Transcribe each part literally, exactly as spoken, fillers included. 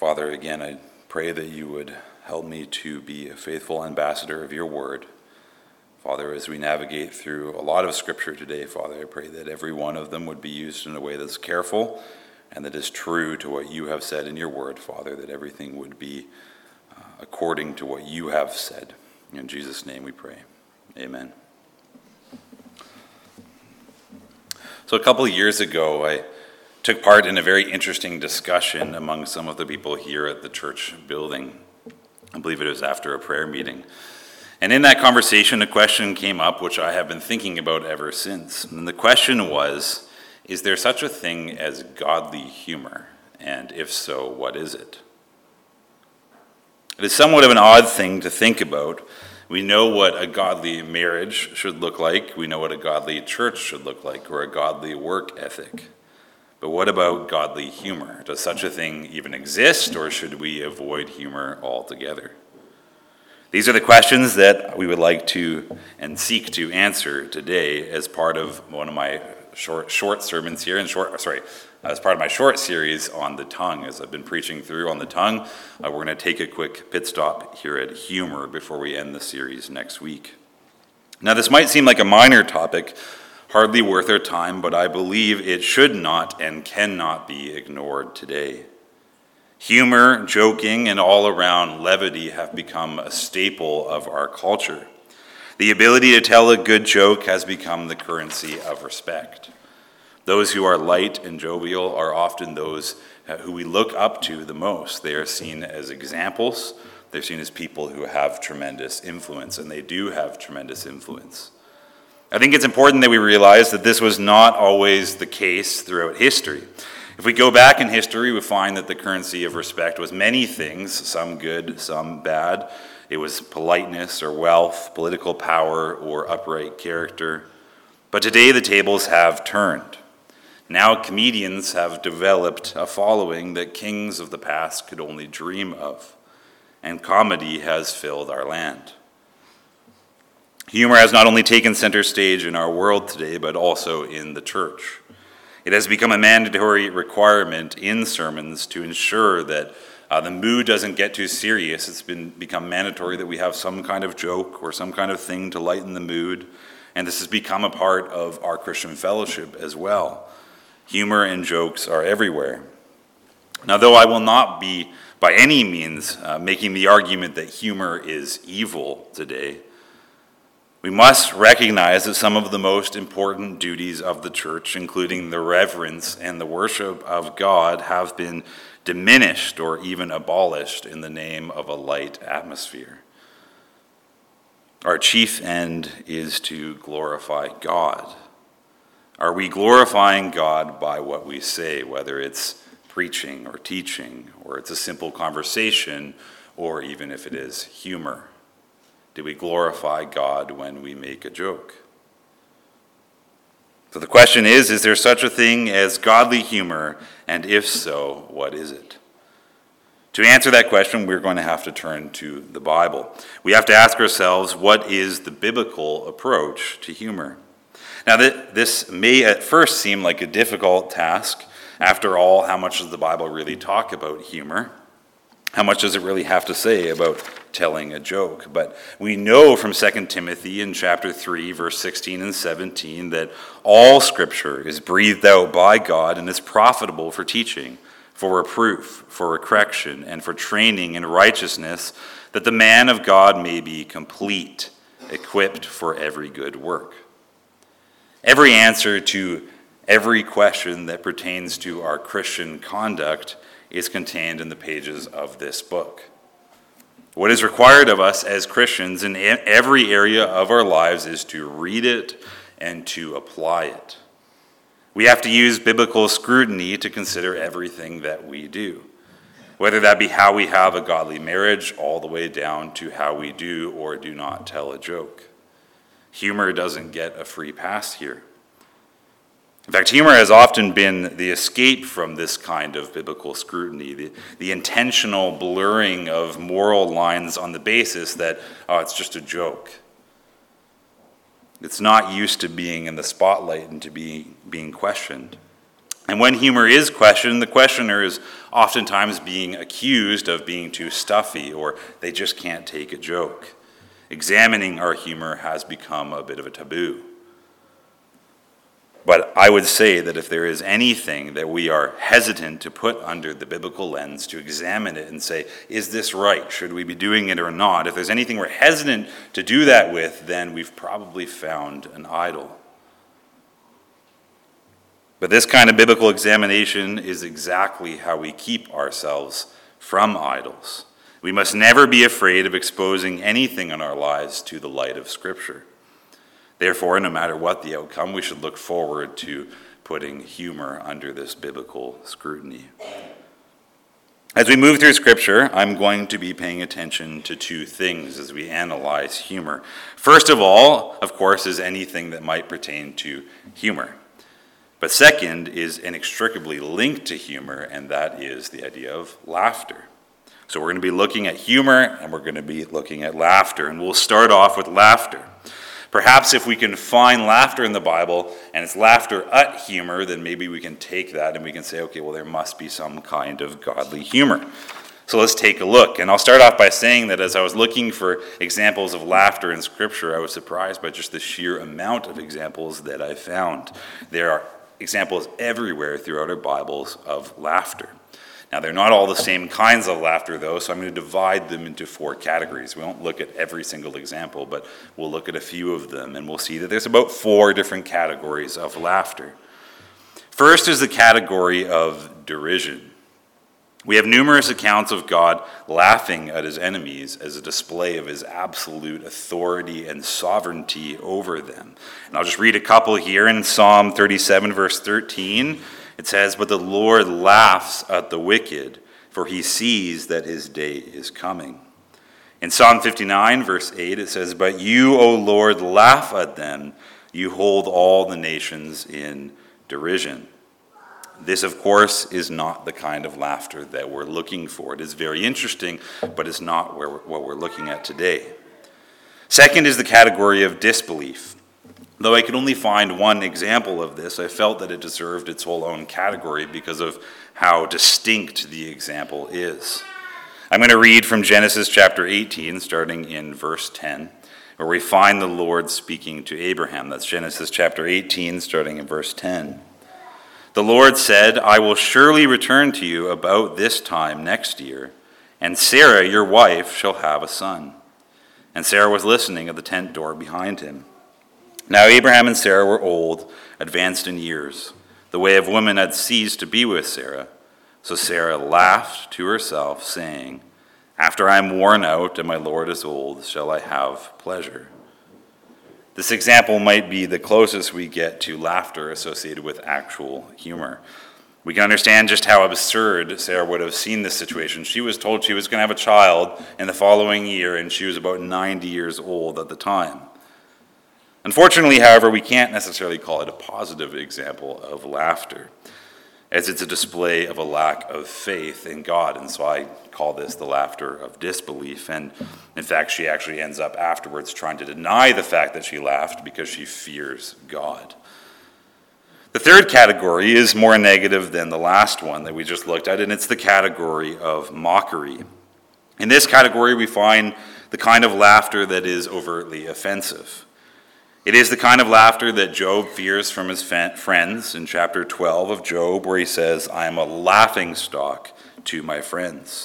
Father, again, I pray that you would help me to be a faithful ambassador of your word. Father, as we navigate through a lot of scripture today, Father, I pray that every one of them would be used in a way that's careful and that is true to what you have said in your word, Father, that everything would be uh, according to what you have said. In Jesus' name we pray. Amen. So a couple of years ago, I took part in a very interesting discussion among some of the people here at the church building. I believe it was after a prayer meeting. And in that conversation, a question came up which I have been thinking about ever since. And the question was, is there such a thing as godly humor? And if so, what is it? It is somewhat of an odd thing to think about. We know what a godly marriage should look like. We know what a godly church should look like, or a godly work ethic. But what about godly humor? Does such a thing even exist, or should we avoid humor altogether? These are the questions that we would like to and seek to answer today as part of one of my short short sermons here, and short sorry, as part of my short series on the tongue. As I've been preaching through on the tongue, uh, we're going to take a quick pit stop here at humor before we end the series next week. Now, this might seem like a minor topic, hardly worth our time, but I believe it should not and cannot be ignored today. Humor, joking, and all-around levity have become a staple of our culture. The ability to tell a good joke has become the currency of respect. Those who are light and jovial are often those who we look up to the most. They are seen as examples. They're seen as people who have tremendous influence, and they do have tremendous influence. I think it's important that we realize that this was not always the case throughout history. If we go back in history, we find that the currency of respect was many things, some good, some bad. It was politeness or wealth, political power, or upright character. But today the tables have turned. Now comedians have developed a following that kings of the past could only dream of, and comedy has filled our land. Humor has not only taken center stage in our world today, but also in the church. It has become a mandatory requirement in sermons to ensure that uh, the mood doesn't get too serious. It's been become mandatory that we have some kind of joke or some kind of thing to lighten the mood, and this has become a part of our Christian fellowship as well. Humor and jokes are everywhere. Now, though I will not be by any means uh, making the argument that humor is evil today, we must recognize that some of the most important duties of the church, including the reverence and the worship of God, have been diminished or even abolished in the name of a light atmosphere. Our chief end is to glorify God. Are we glorifying God by what we say, whether it's preaching or teaching, or it's a simple conversation, or even if it is humor? Do we glorify God when we make a joke? So the question is, is there such a thing as godly humor? And if so, what is it? To answer that question, we're going to have to turn to the Bible. We have to ask ourselves, what is the biblical approach to humor? Now, this may at first seem like a difficult task. After all, how much does the Bible really talk about humor? How much does it really have to say about telling a joke? But we know from Second Timothy in chapter three, verse sixteen and seventeen, that all Scripture is breathed out by God and is profitable for teaching, for reproof, for correction, and for training in righteousness, that the man of God may be complete, equipped for every good work. Every answer to every question that pertains to our Christian conduct is contained in the pages of this book. What is required of us as Christians in every area of our lives is to read it and to apply it. We have to use biblical scrutiny to consider everything that we do, whether that be how we have a godly marriage all the way down to how we do or do not tell a joke. Humor doesn't get a free pass here. In fact, humor has often been the escape from this kind of biblical scrutiny, the, the intentional blurring of moral lines on the basis that, oh, it's just a joke. It's not used to being in the spotlight and to be being questioned. And when humor is questioned, the questioner is oftentimes being accused of being too stuffy, or they just can't take a joke. Examining our humor has become a bit of a taboo. But I would say that if there is anything that we are hesitant to put under the biblical lens, to examine it and say, is this right? Should we be doing it or not? If there's anything we're hesitant to do that with, then we've probably found an idol. But this kind of biblical examination is exactly how we keep ourselves from idols. We must never be afraid of exposing anything in our lives to the light of Scripture. Therefore, no matter what the outcome, we should look forward to putting humor under this biblical scrutiny. As we move through Scripture, I'm going to be paying attention to two things as we analyze humor. First of all, of course, is anything that might pertain to humor. But second is inextricably linked to humor, and that is the idea of laughter. So we're going to be looking at humor, and we're going to be looking at laughter. And we'll start off with laughter. Perhaps if we can find laughter in the Bible, and it's laughter at humor, then maybe we can take that and we can say, okay, well, there must be some kind of godly humor. So let's take a look. And I'll start off by saying that as I was looking for examples of laughter in Scripture, I was surprised by just the sheer amount of examples that I found. There are examples everywhere throughout our Bibles of laughter. Now, they're not all the same kinds of laughter, though, so I'm going to divide them into four categories. We won't look at every single example, but we'll look at a few of them, and we'll see that there's about four different categories of laughter. First is the category of derision. We have numerous accounts of God laughing at his enemies as a display of his absolute authority and sovereignty over them. And I'll just read a couple here. In Psalm thirty-seven, verse thirteen, it says, "But the Lord laughs at the wicked, for he sees that his day is coming." In Psalm fifty-nine, verse eight, it says, "But you, O Lord, laugh at them. You hold all the nations in derision." This, of course, is not the kind of laughter that we're looking for. It is very interesting, but it's not where we're, what we're looking at today. Second is the category of disbelief. Though I could only find one example of this, I felt that it deserved its whole own category because of how distinct the example is. I'm going to read from Genesis chapter eighteen, starting in verse ten, where we find the Lord speaking to Abraham. That's Genesis chapter eighteen, starting in verse ten. "The Lord said, I will surely return to you about this time next year, and Sarah, your wife, shall have a son." And Sarah was listening at the tent door behind him. Now Abraham and Sarah were old, advanced in years. The way of women had ceased to be with Sarah. So Sarah laughed to herself, saying, "After I am worn out and my Lord is old, shall I have pleasure?" This example might be the closest we get to laughter associated with actual humor. We can understand just how absurd Sarah would have seen this situation. She was told she was going to have a child in the following year, and she was about ninety years old at the time. Unfortunately, however, we can't necessarily call it a positive example of laughter, as it's a display of a lack of faith in God, and so I call this the laughter of disbelief. And in fact, she actually ends up afterwards trying to deny the fact that she laughed because she fears God. The third category is more negative than the last one that we just looked at, and it's the category of mockery. In this category, we find the kind of laughter that is overtly offensive. It is the kind of laughter that Job fears from his friends in chapter twelve of Job, where he says, "I am a laughingstock to my friends."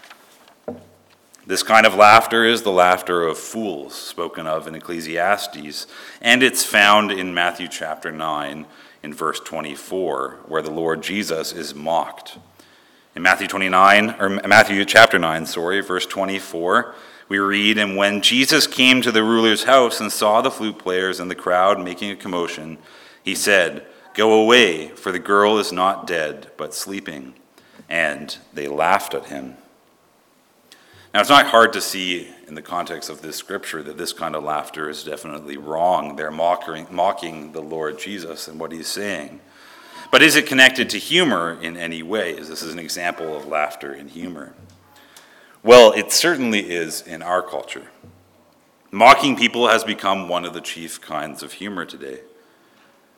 This kind of laughter is the laughter of fools, spoken of in Ecclesiastes, and it's found in Matthew chapter nine, in verse twenty-four, where the Lord Jesus is mocked. In Matthew twenty-nine, or Matthew chapter nine, sorry, verse twenty-four, we read, "And when Jesus came to the ruler's house and saw the flute players and the crowd making a commotion, he said, 'Go away, for the girl is not dead, but sleeping.' And they laughed at him." Now, it's not hard to see in the context of this scripture that this kind of laughter is definitely wrong. They're mocking, mocking the Lord Jesus and what he's saying. But is it connected to humor in any way? Is this an example of laughter in humor? Well, it certainly is in our culture. Mocking people has become one of the chief kinds of humor today.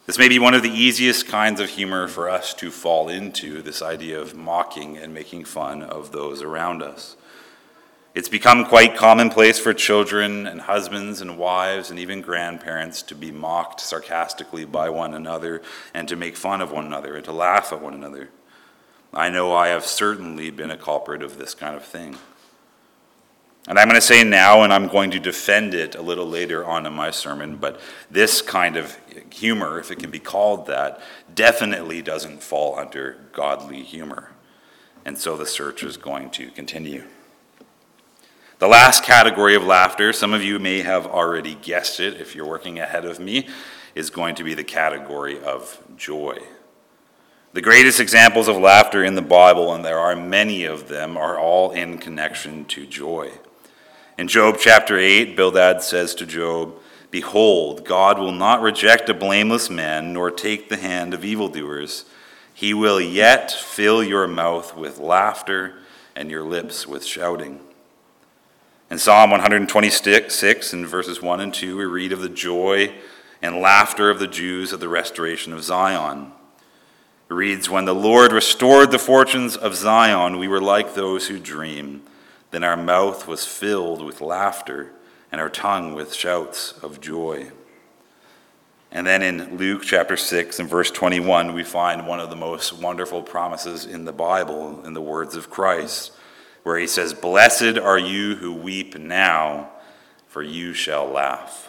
This may be one of the easiest kinds of humor for us to fall into, this idea of mocking and making fun of those around us. It's become quite commonplace for children and husbands and wives and even grandparents to be mocked sarcastically by one another and to make fun of one another and to laugh at one another. I know I have certainly been a culprit of this kind of thing. And I'm going to say now, and I'm going to defend it a little later on in my sermon, but this kind of humor, if it can be called that, definitely doesn't fall under godly humor. And so the search is going to continue. The last category of laughter, some of you may have already guessed it if you're working ahead of me, is going to be the category of joy. The greatest examples of laughter in the Bible, and there are many of them, are all in connection to joy. In Job chapter eight, Bildad says to Job, "Behold, God will not reject a blameless man, nor take the hand of evildoers. He will yet fill your mouth with laughter and your lips with shouting." In Psalm one twenty-six, in verses one and two, we read of the joy and laughter of the Jews at the restoration of Zion. It reads, "When the Lord restored the fortunes of Zion, we were like those who dream. Then our mouth was filled with laughter, and our tongue with shouts of joy." And then in Luke chapter six and verse twenty-one, we find one of the most wonderful promises in the Bible in the words of Christ, where he says, "Blessed are you who weep now, for you shall laugh."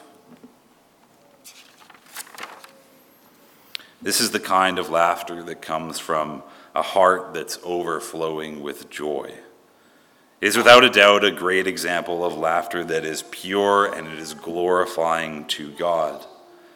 This is the kind of laughter that comes from a heart that's overflowing with joy. It is without a doubt a great example of laughter that is pure and it is glorifying to God.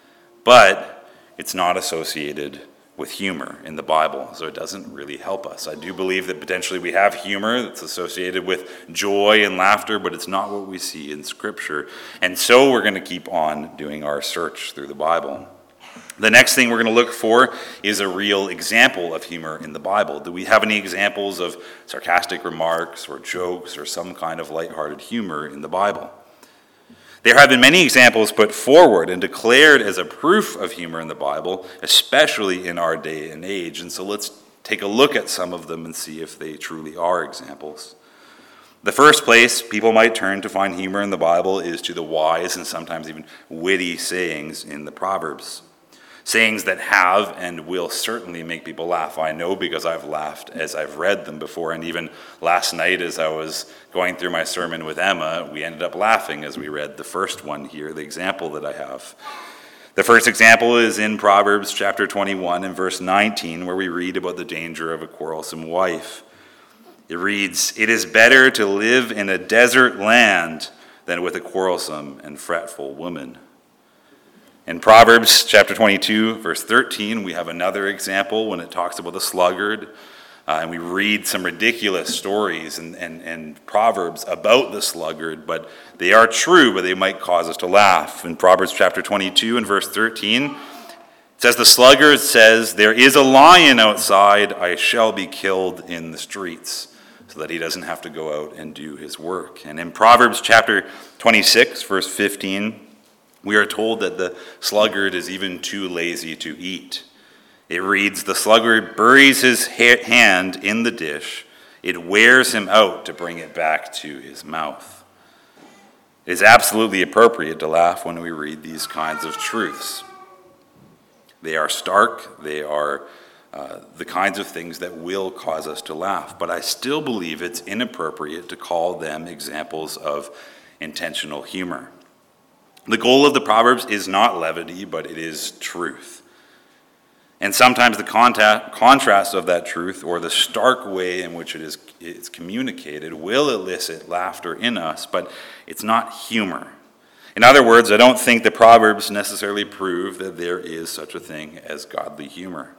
But it's not associated with humor in the Bible, so it doesn't really help us. I do believe that potentially we have humor that's associated with joy and laughter, but it's not what we see in Scripture. And so we're going to keep on doing our search through the Bible. The next thing we're going to look for is a real example of humor in the Bible. Do we have any examples of sarcastic remarks or jokes or some kind of lighthearted humor in the Bible? There have been many examples put forward and declared as a proof of humor in the Bible, especially in our day and age. And so let's take a look at some of them and see if they truly are examples. The first place people might turn to find humor in the Bible is to the wise and sometimes even witty sayings in the Proverbs. Sayings that have and will certainly make people laugh. I know because I've laughed as I've read them before, and even last night as I was going through my sermon with Emma, we ended up laughing as we read the first one here, the example that I have. The first example is in Proverbs chapter twenty-one and verse nineteen, where we read about the danger of a quarrelsome wife. It reads, "It is better to live in a desert land than with a quarrelsome and fretful woman." In Proverbs chapter twenty-two, verse thirteen, we have another example when it talks about the sluggard. Uh, and we read some ridiculous stories and, and, and proverbs about the sluggard, but they are true, but they might cause us to laugh. In Proverbs chapter twenty-two and verse thirteen, it says, "The sluggard says, 'There is a lion outside, I shall be killed in the streets,' so that he doesn't have to go out and do his work." And in Proverbs chapter twenty-six, verse fifteen, we are told that the sluggard is even too lazy to eat. It reads, "The sluggard buries his ha- hand in the dish. It wears him out to bring it back to his mouth." It is absolutely appropriate to laugh when we read these kinds of truths. They are stark. They are uh, the kinds of things that will cause us to laugh. But I still believe it's inappropriate to call them examples of intentional humor. The goal of the Proverbs is not levity, but it is truth. And sometimes the contact, contrast of that truth, or the stark way in which it is it's communicated, will elicit laughter in us, but it's not humor. In other words, I don't think the Proverbs necessarily prove that there is such a thing as godly humor.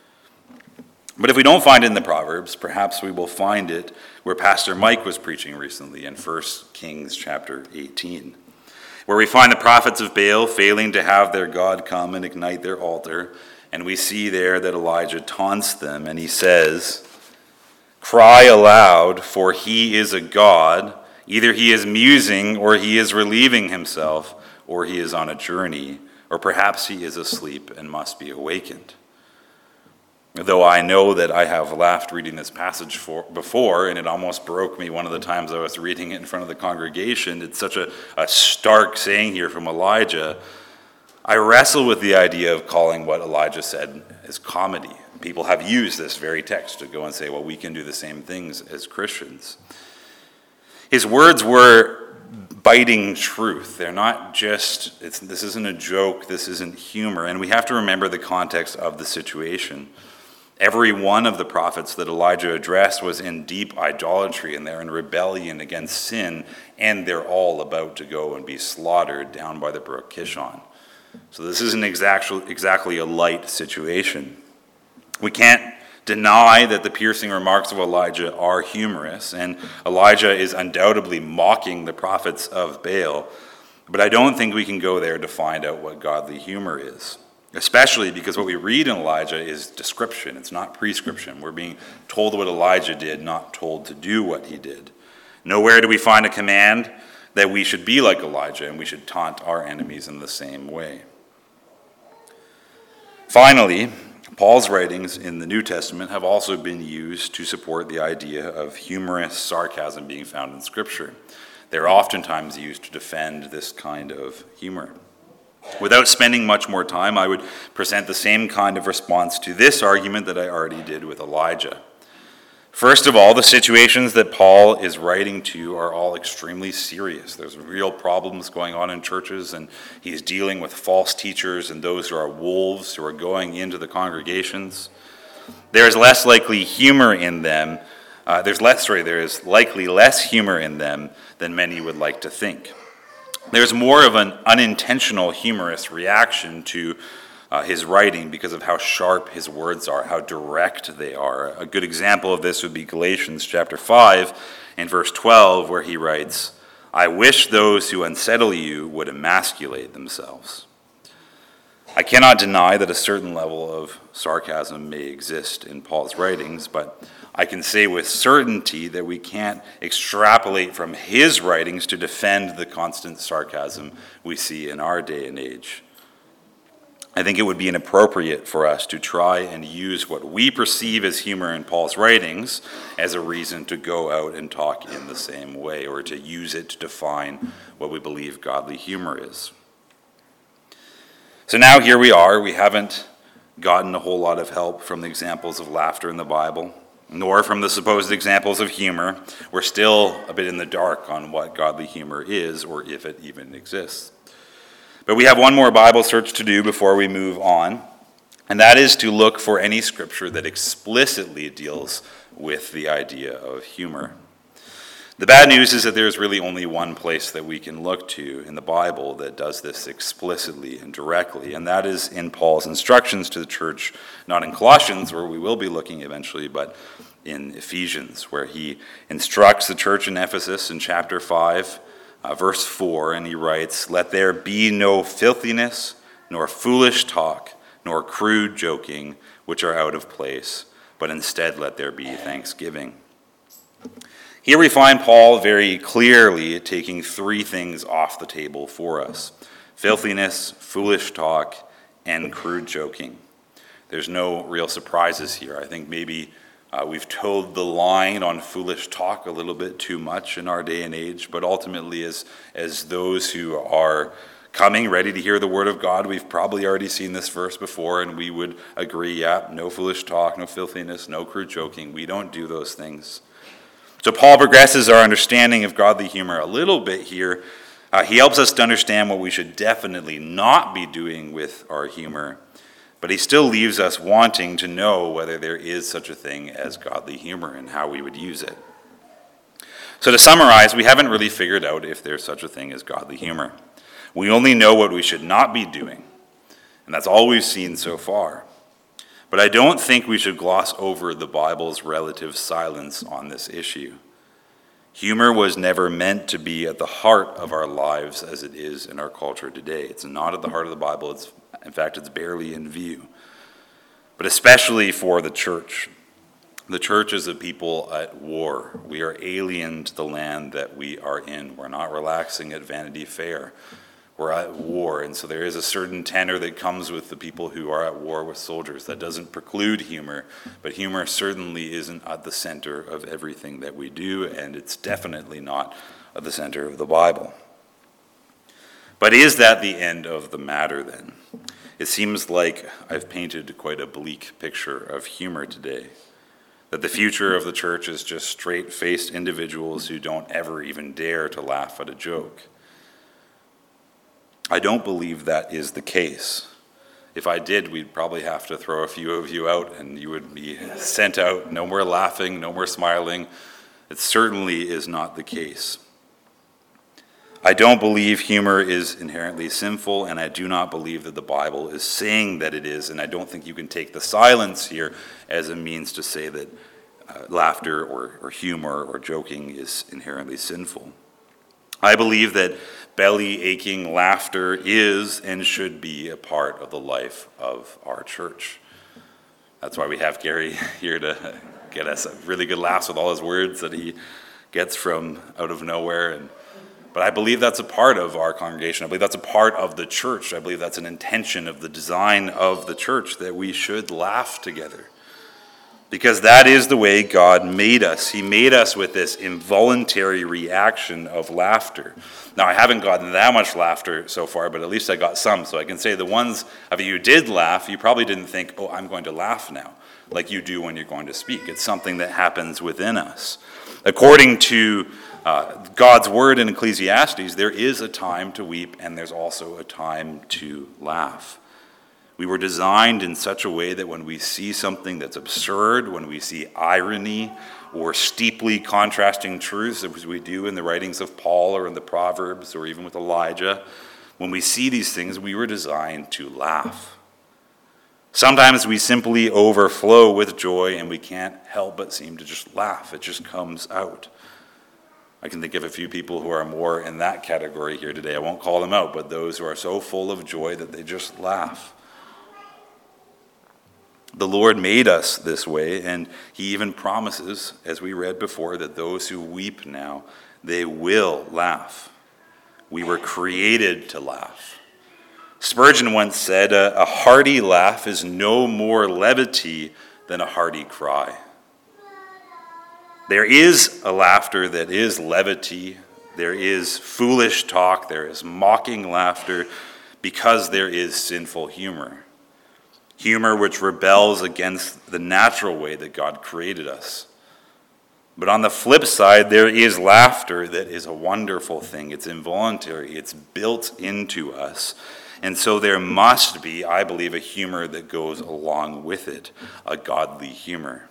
But if we don't find it in the Proverbs, perhaps we will find it where Pastor Mike was preaching recently in First Kings chapter eighteen. Where we find the prophets of Baal failing to have their God come and ignite their altar. And we see there that Elijah taunts them, and he says, "Cry aloud, for he is a god. Either he is musing, or he is relieving himself, or he is on a journey, or perhaps he is asleep and must be awakened. Though I know that I have laughed reading this passage for, before, and it almost broke me one of the times I was reading it in front of the congregation. It's such a, a stark saying here from Elijah. I wrestle with the idea of calling what Elijah said as comedy. People have used this very text to go and say, well, we can do the same things as Christians. His words were biting truth. They're not just, it's, this isn't a joke, this isn't humor, and we have to remember the context of the situation. Every one of the prophets that Elijah addressed was in deep idolatry, and they're in rebellion against sin, and they're all about to go and be slaughtered down by the brook Kishon. So this isn't exactly, exactly a light situation. We can't deny that the piercing remarks of Elijah are humorous, and Elijah is undoubtedly mocking the prophets of Baal, but I don't think we can go there to find out what godly humor is. Especially because what we read in Elijah is description. It's not prescription. We're being told what Elijah did, not told to do what he did. Nowhere do we find a command that we should be like Elijah and we should taunt our enemies in the same way. Finally, Paul's writings in the New Testament have also been used to support the idea of humorous sarcasm being found in Scripture. They're oftentimes used to defend this kind of humor. Without spending much more time, I would present the same kind of response to this argument that I already did with Elijah. First of all, the situations that Paul is writing to are all extremely serious. There's real problems going on in churches, and he's dealing with false teachers and those who are wolves who are going into the congregations. There is less likely humor in them. Uh, there's less, sorry, there is likely less humor in them than many would like to think. There's more of an unintentional humorous reaction to uh, his writing because of how sharp his words are, how direct they are. A good example of this would be Galatians chapter five and verse twelve, where he writes, I wish those who unsettle you would emasculate themselves. I cannot deny that a certain level of sarcasm may exist in Paul's writings, but I can say with certainty that we can't extrapolate from his writings to defend the constant sarcasm we see in our day and age. I think it would be inappropriate for us to try and use what we perceive as humor in Paul's writings as a reason to go out and talk in the same way, or to use it to define what we believe godly humor is. So now here we are. We haven't gotten a whole lot of help from the examples of laughter in the Bible, nor from the supposed examples of humor. We're still a bit in the dark on what godly humor is, or if it even exists. But we have one more Bible search to do before we move on, and that is to look for any scripture that explicitly deals with the idea of humor. The bad news is that there's really only one place that we can look to in the Bible that does this explicitly and directly, and that is in Paul's instructions to the church, not in Colossians, where we will be looking eventually, but in Ephesians, where he instructs the church in Ephesus in chapter five, uh, verse four, and he writes, Let there be no filthiness, nor foolish talk, nor crude joking, which are out of place, but instead let there be thanksgiving. Here we find Paul very clearly taking three things off the table for us: filthiness, foolish talk, and crude joking. There's no real surprises here. I think maybe uh, we've towed the line on foolish talk a little bit too much in our day and age, but ultimately as, as those who are coming ready to hear the word of God, we've probably already seen this verse before, and we would agree, yeah, no foolish talk, no filthiness, no crude joking. We don't do those things. So Paul progresses our understanding of godly humor a little bit here. Uh, he helps us to understand what we should definitely not be doing with our humor, but he still leaves us wanting to know whether there is such a thing as godly humor and how we would use it. So to summarize, we haven't really figured out if there's such a thing as godly humor. We only know what we should not be doing, and that's all we've seen so far. But I don't think we should gloss over the Bible's relative silence on this issue. Humor was never meant to be at the heart of our lives as it is in our culture today. It's not at the heart of the Bible. It's, in fact, it's barely in view. But especially for the church. The church is a people at war. We are alien to the land that we are in. We're not relaxing at Vanity Fair. we're at war, and so there is a certain tenor that comes with the people who are at war with soldiers. That doesn't preclude humor, but humor certainly isn't at the center of everything that we do, and it's definitely not at the center of the Bible. But is that the end of the matter then? It seems like I've painted quite a bleak picture of humor today. That the future of the church is just straight-faced individuals who don't ever even dare to laugh at a joke. I don't believe that is the case. If I did, we'd probably have to throw a few of you out and you would be sent out. No more laughing, no more smiling. It certainly is not the case. I don't believe humor is inherently sinful, and I do not believe that the Bible is saying that it is, and I don't think you can take the silence here as a means to say that uh, laughter or, or humor or joking is inherently sinful. I believe that belly-aching laughter is and should be a part of the life of our church. That's why we have Gary here to get us a really good laughs with all his words that he gets from out of nowhere. And But I believe that's a part of our congregation. I believe that's a part of the church. I believe that's an intention of the design of the church, that we should laugh together. Because that is the way God made us. He made us with this involuntary reaction of laughter. Now, I haven't gotten that much laughter so far, but at least I got some. So I can say the ones of you who did laugh, you probably didn't think, oh, I'm going to laugh now, like you do when you're going to speak. It's something that happens within us. According to uh, God's word in Ecclesiastes, there is a time to weep and there's also a time to laugh. We were designed in such a way that when we see something that's absurd, when we see irony or steeply contrasting truths, as we do in the writings of Paul or in the Proverbs or even with Elijah, when we see these things, we were designed to laugh. Sometimes we simply overflow with joy and we can't help but seem to just laugh. It just comes out. I can think of a few people who are more in that category here today. I won't call them out, but those who are so full of joy that they just laugh. The Lord made us this way, and he even promises, as we read before, that those who weep now, they will laugh. We were created to laugh. Spurgeon once said, a hearty laugh is no more levity than a hearty cry. There is a laughter that is levity. There is foolish talk. There is mocking laughter because there is sinful humor. Humor which rebels against the natural way that God created us. But on the flip side, there is laughter that is a wonderful thing. It's involuntary. It's built into us. And so there must be, I believe, a humor that goes along with it, a godly humor.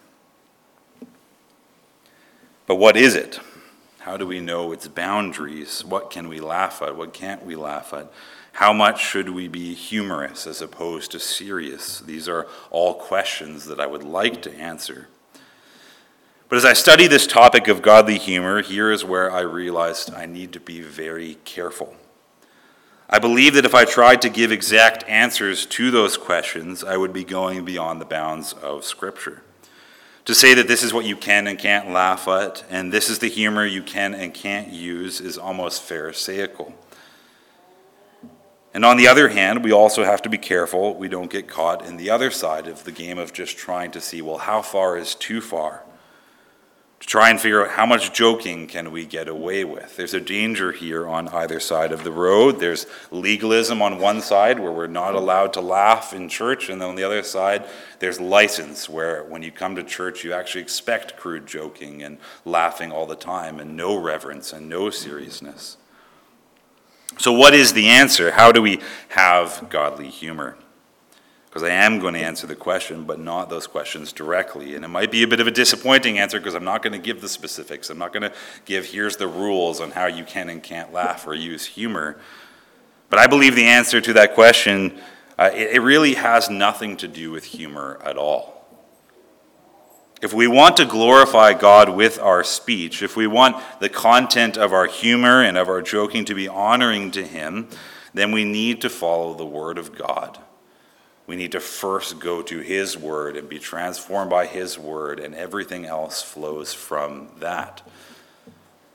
But what is it? How do we know its boundaries? What can we laugh at? What can't we laugh at? How much should we be humorous as opposed to serious? These are all questions that I would like to answer. But as I study this topic of godly humor, here is where I realized I need to be very careful. I believe that if I tried to give exact answers to those questions, I would be going beyond the bounds of Scripture. To say that this is what you can and can't laugh at, and this is the humor you can and can't use, is almost pharisaical. And on the other hand, we also have to be careful we don't get caught in the other side of the game of just trying to see, well, how far is too far? To try and figure out how much joking can we get away with. There's a danger here on either side of the road. There's legalism on one side where we're not allowed to laugh in church, and then on the other side, there's license where when you come to church, you actually expect crude joking and laughing all the time and no reverence and no seriousness. So what is the answer? How do we have godly humor? Because I am going to answer the question, but not those questions directly. And it might be a bit of a disappointing answer because I'm not going to give the specifics. I'm not going to give, here's the rules on how you can and can't laugh or use humor. But I believe the answer to that question, uh, it, it really has nothing to do with humor at all. If we want to glorify God with our speech, if we want the content of our humor and of our joking to be honoring to him, then we need to follow the word of God. We need to first go to his word and be transformed by his word, and everything else flows from that.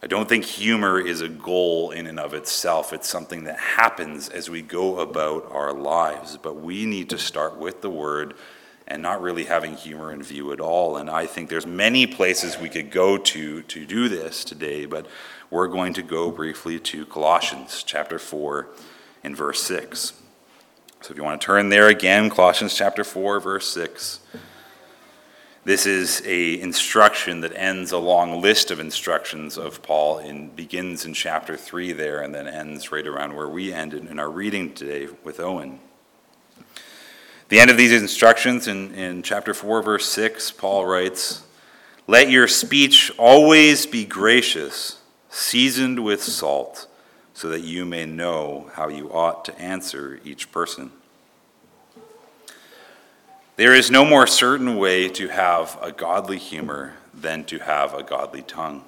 I don't think humor is a goal in and of itself. It's something that happens as we go about our lives. But we need to start with the Word and not really having humor in view at all. And I think there's many places we could go to to do this today, but we're going to go briefly to Colossians chapter four and verse six. So if you want to turn there again, Colossians chapter four, verse six. This is a instruction that ends a long list of instructions of Paul and begins in chapter three there and then ends right around where we ended in our reading today with Owen. The end of these instructions in, in chapter four, verse six, Paul writes, "Let your speech always be gracious, seasoned with salt, so that you may know how you ought to answer each person." There is no more certain way to have a godly humor than to have a godly tongue.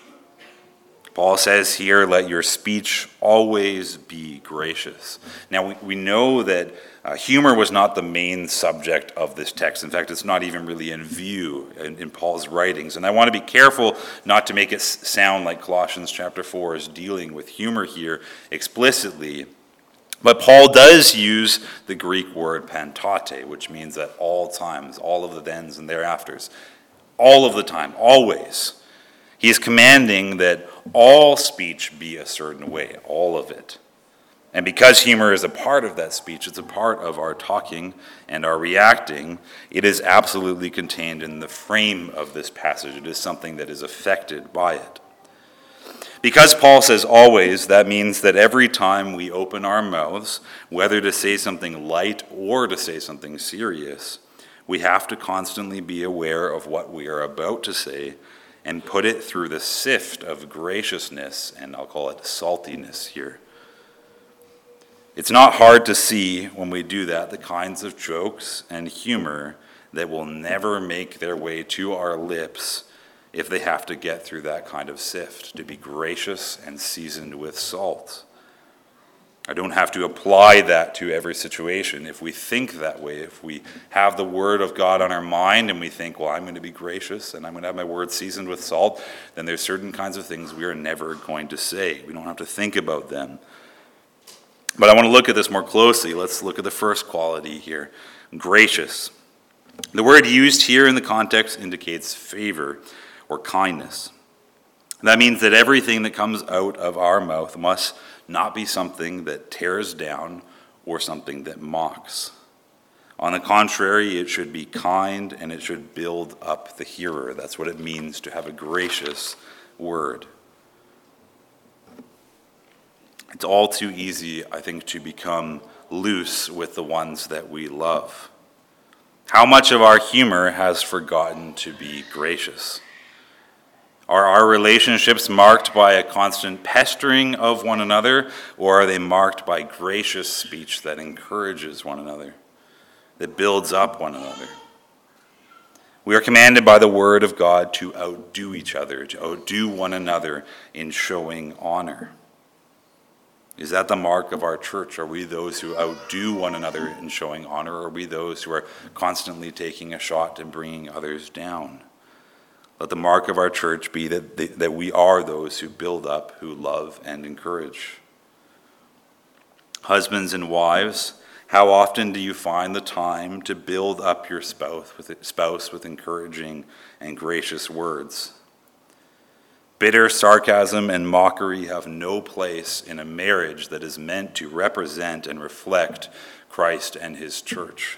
Paul says here, let your speech always be gracious. Now, we, we know that uh, humor was not the main subject of this text. In fact, it's not even really in view in, in Paul's writings. And I want to be careful not to make it sound like Colossians chapter four is dealing with humor here explicitly. But Paul does use the Greek word pantate, which means at all times, all of the thens and thereafters, all of the time, always. He is commanding that all speech be a certain way, all of it. And because humor is a part of that speech, it's a part of our talking and our reacting, it is absolutely contained in the frame of this passage. It is something that is affected by it. Because Paul says always, that means that every time we open our mouths, whether to say something light or to say something serious, we have to constantly be aware of what we are about to say and put it through the sift of graciousness, and I'll call it saltiness here. It's not hard to see when we do that the kinds of jokes and humor that will never make their way to our lips if they have to get through that kind of sift, to be gracious and seasoned with salt. I don't have to apply that to every situation. If we think that way, if we have the Word of God on our mind and we think, well, I'm going to be gracious and I'm going to have my word seasoned with salt, then there's certain kinds of things we are never going to say. We don't have to think about them. But I want to look at this more closely. Let's look at the first quality here, gracious. The word used here in the context indicates favor or kindness. That means that everything that comes out of our mouth must not be something that tears down or something that mocks. On the contrary, it should be kind and it should build up the hearer. That's what it means to have a gracious word. It's all too easy, I think, to become loose with the ones that we love. How much of our humor has forgotten to be gracious? Are our relationships marked by a constant pestering of one another, or are they marked by gracious speech that encourages one another, that builds up one another? We are commanded by the Word of God to outdo each other, to outdo one another in showing honor. Is that the mark of our church? Are we those who outdo one another in showing honor, or are we those who are constantly taking a shot and bringing others down? Let the mark of our church be that, the, that we are those who build up, who love and encourage. Husbands and wives, how often do you find the time to build up your spouse with, spouse with encouraging and gracious words? Bitter sarcasm and mockery have no place in a marriage that is meant to represent and reflect Christ and his church.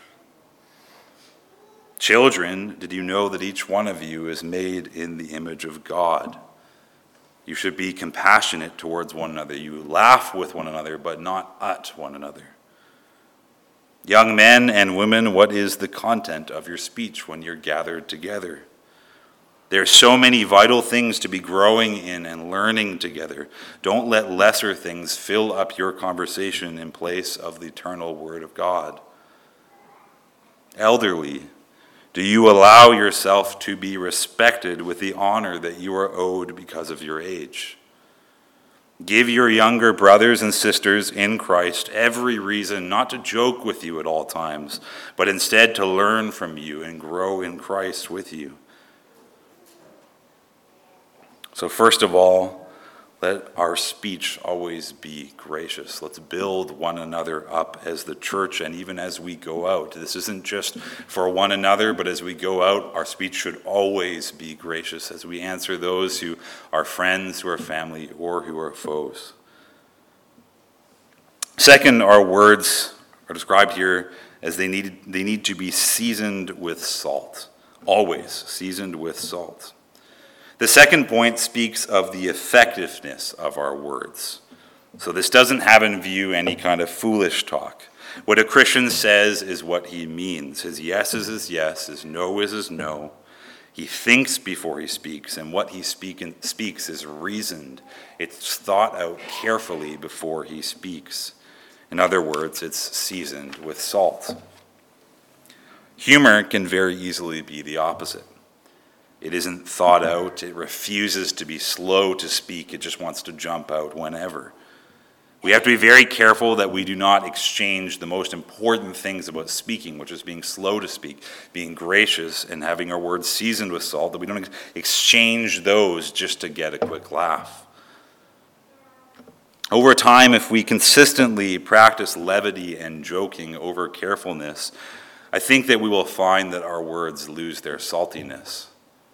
Children, did you know that each one of you is made in the image of God? You should be compassionate towards one another. You laugh with one another, but not at one another. Young men and women, what is the content of your speech when you're gathered together? There are so many vital things to be growing in and learning together. Don't let lesser things fill up your conversation in place of the eternal Word of God. Elderly, do you allow yourself to be respected with the honor that you are owed because of your age? Give your younger brothers and sisters in Christ every reason not to joke with you at all times, but instead to learn from you and grow in Christ with you. So first of all, Let our speech always be gracious. Let's build one another up as the church and even as we go out. This isn't just for one another, but as we go out, our speech should always be gracious as we answer those who are friends, who are family, or who are foes. Second, our words are described here as they need, they need to be seasoned with salt. Always seasoned with salt. The second point speaks of the effectiveness of our words. So this doesn't have in view any kind of foolish talk. What a Christian says is what he means. His yes is his yes, his no is his no. He thinks before he speaks, and what he speak in, speaks is reasoned. It's thought out carefully before he speaks. In other words, it's seasoned with salt. Humor can very easily be the opposite. It isn't thought out. It refuses to be slow to speak. It just wants to jump out whenever. We have to be very careful that we do not exchange the most important things about speaking, which is being slow to speak, being gracious, and having our words seasoned with salt, that we don't exchange those just to get a quick laugh. Over time, if we consistently practice levity and joking over carefulness, I think that we will find that our words lose their saltiness.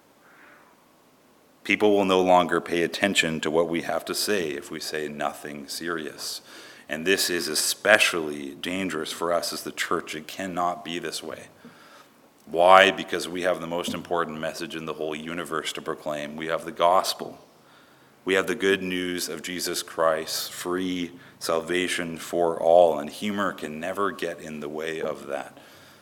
People will no longer pay attention to what we have to say if we say nothing serious. And this is especially dangerous for us as the church. It cannot be this way. Why? Because we have the most important message in the whole universe to proclaim. We have the gospel. We have the good news of Jesus Christ, free salvation for all, and humor can never get in the way of that.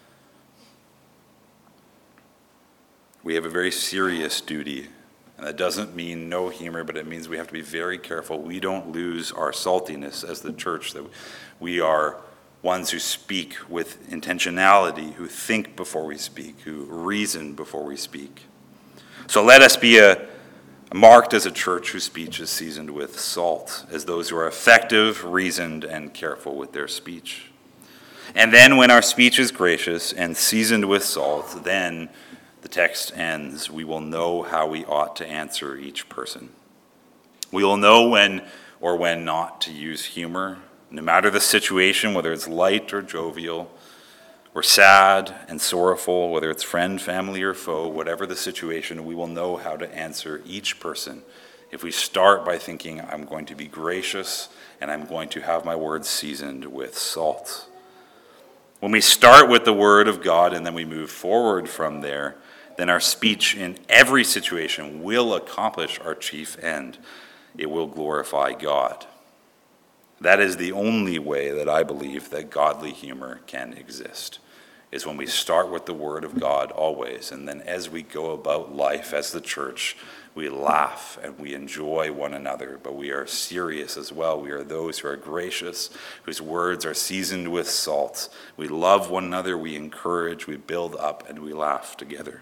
We have a very serious duty. And that doesn't mean no humor, but it means we have to be very careful. We don't lose our saltiness as the church, that we are ones who speak with intentionality, who think before we speak, who reason before we speak. So let us be a, marked as a church whose speech is seasoned with salt, as those who are effective, reasoned, and careful with their speech. And then when our speech is gracious and seasoned with salt, then the text ends, we will know how we ought to answer each person. We will know when or when not to use humor, no matter the situation, whether it's light or jovial, or sad and sorrowful, whether it's friend, family, or foe, whatever the situation, we will know how to answer each person. If we start by thinking, I'm going to be gracious and I'm going to have my words seasoned with salt. When we start with the word of God and then we move forward from there, then our speech in every situation will accomplish our chief end. It will glorify God. That is the only way that I believe that godly humor can exist, is when we start with the word of God always, and then as we go about life as the church, we laugh and we enjoy one another, but we are serious as well. We are those who are gracious, whose words are seasoned with salt. We love one another, we encourage, we build up, and we laugh together.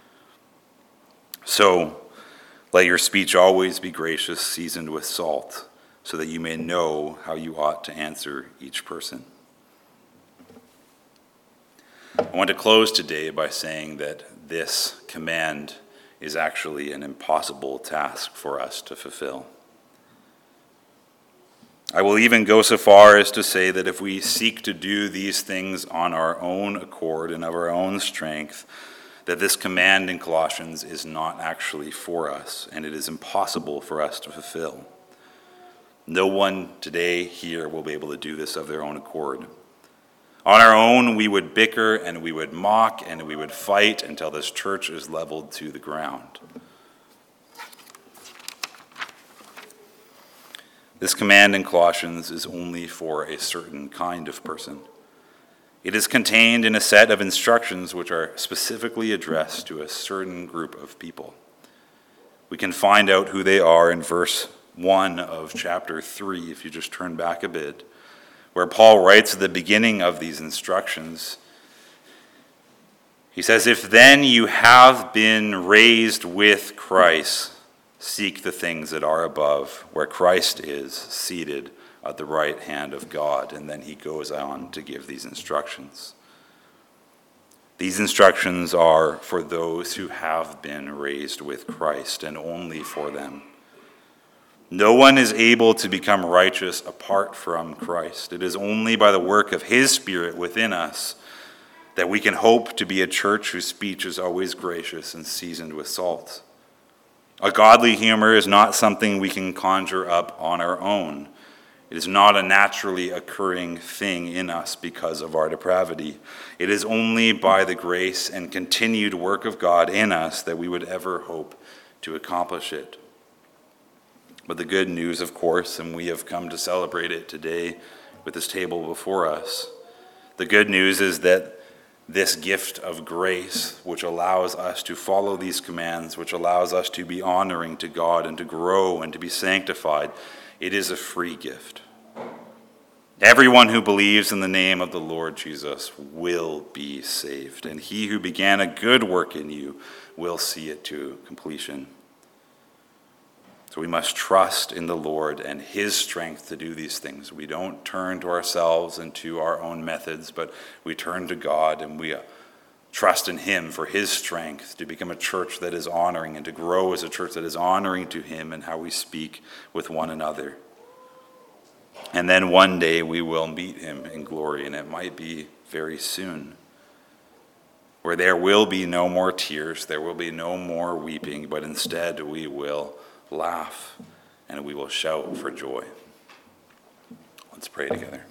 So, let your speech always be gracious, seasoned with salt, so that you may know how you ought to answer each person. I want to close today by saying that this command is actually an impossible task for us to fulfill. I will even go so far as to say that if we seek to do these things on our own accord and of our own strength, that this command in Colossians is not actually for us, and it is impossible for us to fulfill. No one today here will be able to do this of their own accord. On our own, we would bicker and we would mock and we would fight until this church is leveled to the ground. This command in Colossians is only for a certain kind of person. It is contained in a set of instructions which are specifically addressed to a certain group of people. We can find out who they are in verse one of chapter three, if you just turn back a bit, where Paul writes at the beginning of these instructions. He says, "If then you have been raised with Christ, seek the things that are above, where Christ is seated at the right hand of God." And then he goes on to give these instructions. These instructions are for those who have been raised with Christ and only for them. No one is able to become righteous apart from Christ. It is only by the work of his Spirit within us that we can hope to be a church whose speech is always gracious and seasoned with salt. A godly humor is not something we can conjure up on our own. It is not a naturally occurring thing in us because of our depravity. It is only by the grace and continued work of God in us that we would ever hope to accomplish it. But the good news, of course, and we have come to celebrate it today with this table before us, the good news is that this gift of grace, which allows us to follow these commands, which allows us to be honoring to God and to grow and to be sanctified, it is a free gift. Everyone who believes in the name of the Lord Jesus will be saved, and he who began a good work in you will see it to completion. So we must trust in the Lord and his strength to do these things. We don't turn to ourselves and to our own methods, but we turn to God and we trust in him for his strength to become a church that is honoring and to grow as a church that is honoring to him in how we speak with one another. And then one day we will meet him in glory, and it might be very soon, where there will be no more tears, there will be no more weeping, but instead we will laugh, and we will shout for joy. Let's pray together.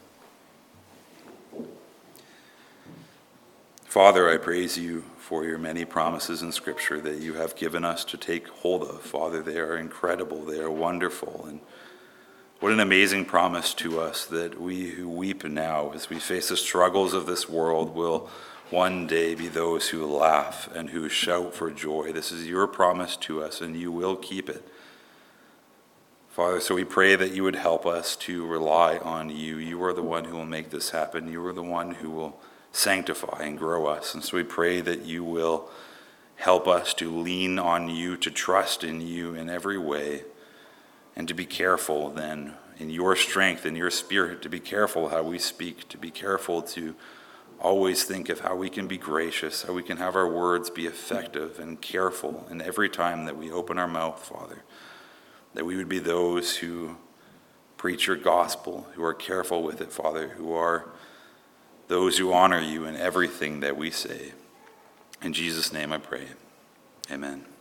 Father, I praise you for your many promises in Scripture that you have given us to take hold of. Father, they are incredible, they are wonderful, and what an amazing promise to us that we who weep now as we face the struggles of this world will one day be those who laugh and who shout for joy. This is your promise to us, and you will keep it. Father, so we pray that you would help us to rely on you. You are the one who will make this happen. You are the one who will sanctify and grow us. And so we pray that you will help us to lean on you, to trust in you in every way, and to be careful then in your strength and your Spirit, to be careful how we speak, to be careful to always think of how we can be gracious, how we can have our words be effective and careful in every time that we open our mouth, Father. That we would be those who preach your gospel, who are careful with it, Father, who are those who honor you in everything that we say. In Jesus' name I pray. Amen.